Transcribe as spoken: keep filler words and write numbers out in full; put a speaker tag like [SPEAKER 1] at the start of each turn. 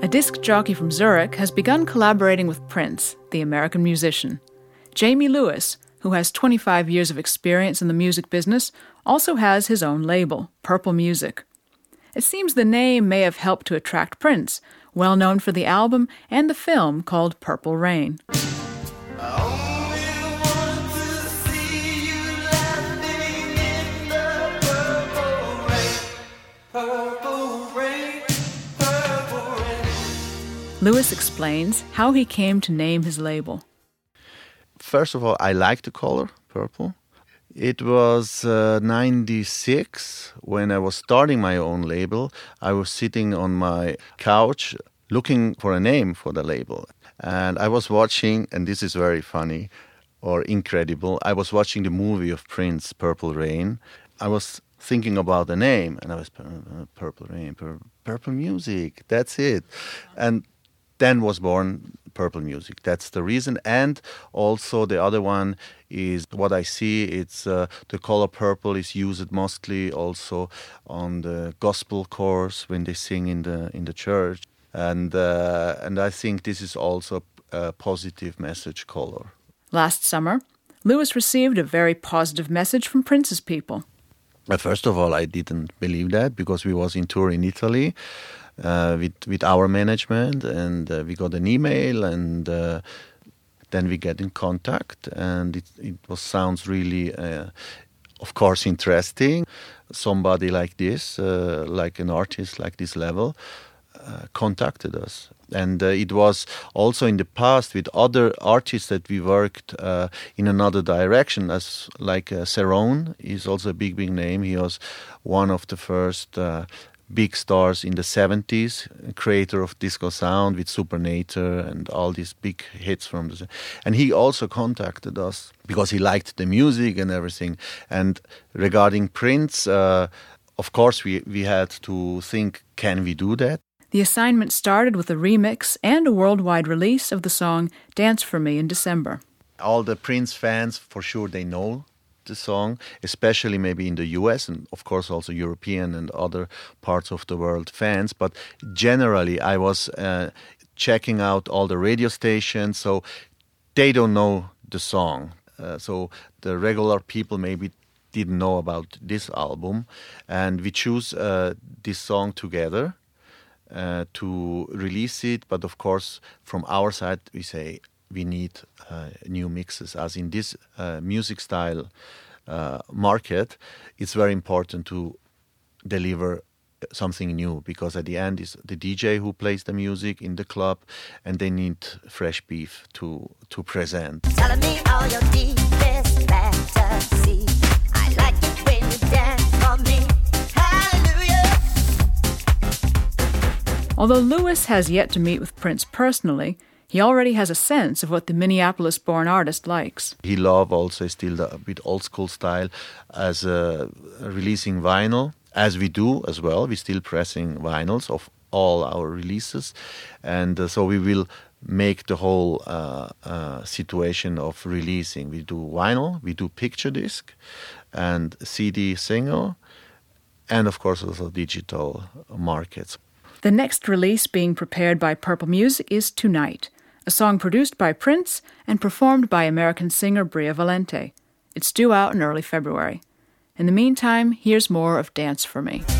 [SPEAKER 1] disc jockey from Zurich has begun collaborating with Prince, the American musician. Jamie Lewis, who has twenty-five years of experience in the music business, also has his own label, Purple Music. It seems the name may have helped to attract Prince, well known for the album and the film called Purple Rain. Lewis explains how he came to name his label.
[SPEAKER 2] First of all, I like the color, purple. It was uh, ninety-six when I was starting my own label. I was sitting on my couch looking for a name for the label. And I was watching, and this is very funny or incredible, I was watching the movie of Prince, Purple Rain. I was thinking about the name, and I was, Purple Rain, pur- Purple Music, that's it. And then was born Purple Music. That's the reason. And also the other one is what I see. It's uh, the color purple is used mostly also on the gospel chorus when they sing in the in the church. And uh, and I think this is also a positive message color.
[SPEAKER 1] Last summer, Lewis received a very positive message from Prince's people.
[SPEAKER 2] But first of all, I didn't believe that because we was in tour in Italy. Uh, with with our management, and uh, we got an email, and uh, then we get in contact, and it it was sounds really, uh, of course, interesting. Somebody like this, uh, like an artist like this level, uh, contacted us, and uh, it was also in the past with other artists that we worked uh, in another direction, as like uh, Cerrone is also a big big name. He was one of the first. Uh, big stars in the seventies, creator of disco sound with Supernature and all these big hits from the... And he also contacted us because he liked the music and everything. And regarding Prince, uh, of course, we, we had to think, can we do that?
[SPEAKER 1] The assignment started with a remix and a worldwide release of the song Dance For Me in December.
[SPEAKER 2] All the Prince fans, for sure, they know the song, especially maybe in the U S and of course also European and other parts of the world fans. But generally I was uh, checking out all the radio stations, so they don't know the song. Uh, so the regular people maybe didn't know about this album, and we choose uh, this song together uh, to release it. But of course from our side we say we need uh, new mixes, as in this uh, music style uh, market, it's very important to deliver something new, because at the end is the D J who plays the music in the club, and they need fresh beef to to present. Telling me all your deepest fantasy. I like it when you dance for me. Hallelujah.
[SPEAKER 1] Although Lewis has yet to meet with Prince personally, he already has a sense of what the Minneapolis-born artist likes.
[SPEAKER 2] He loves also still the, a bit old-school style as uh, releasing vinyl, as we do as well. We're still pressing vinyls of all our releases. And uh, so we will make the whole uh, uh, situation of releasing. We do vinyl, we do picture disc, and C D single, and of course also digital markets.
[SPEAKER 1] The next release being prepared by Purple Music is Tonight, a song produced by Prince and performed by American singer Bria Valente. It's due out in early February. In the meantime, here's more of Dance For Me.